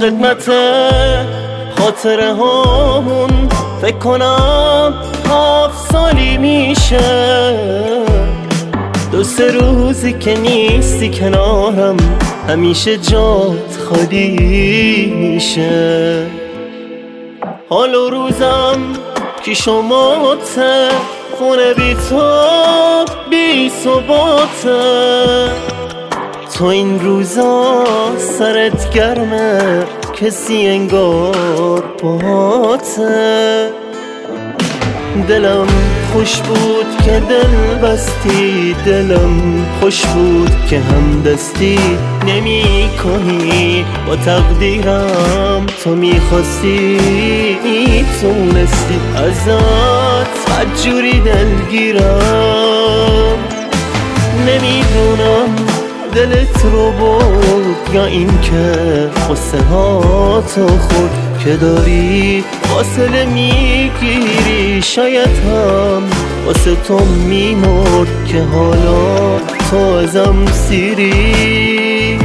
خدمت خاطره هامون فکر کنم 7 سالی میشه. 2-3 روزی که نیستی کنارم همیشه جات خالی میشه. حال و روزم که شماته، خونه بی تو بی ثباته. تو این روزا سرت گرمه کسی انگار باته. دلم خوش بود که دل بستی، دلم خوش بود که هم دستی نمی کنی با تقدیرم. تو میخواستی میتونستی، ازت بدجوری دلگیرم. نمیدونم دلت رو برد یا این که قصه ها تو خود که داری فاصله میگیری. شاید هم واسه تو میمرد که حالا تو ازم سیری.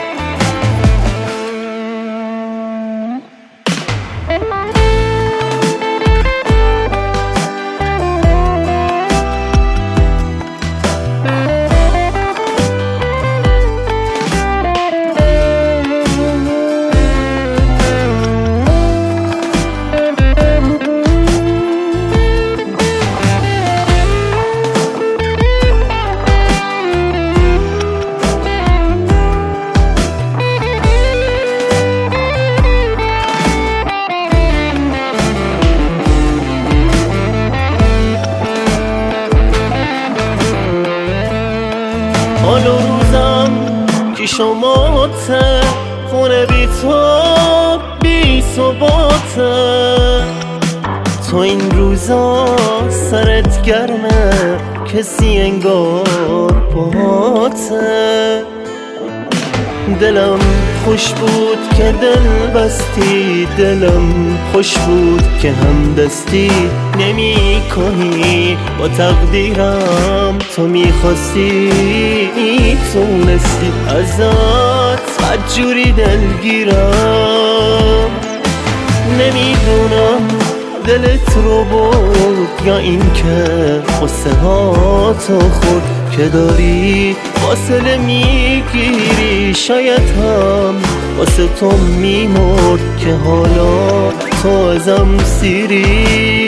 حال و روزم که شماته، خونه بی تو بی ثباته. تو این روزا سرت گرمه کسی انگار باته. دلم خوش بود که دل بستی، دلم خوش بود که هم دستی نمی کنی با تقدیرم. تو میخواستی میتونستی، ازت بدجوری دلگیرم. نمیدونم دلت رو برد یا این که قصه ها تو خود که داری فاصله میگیری. شاید هم واسه تو میمرد که حالا تو ازم سیری.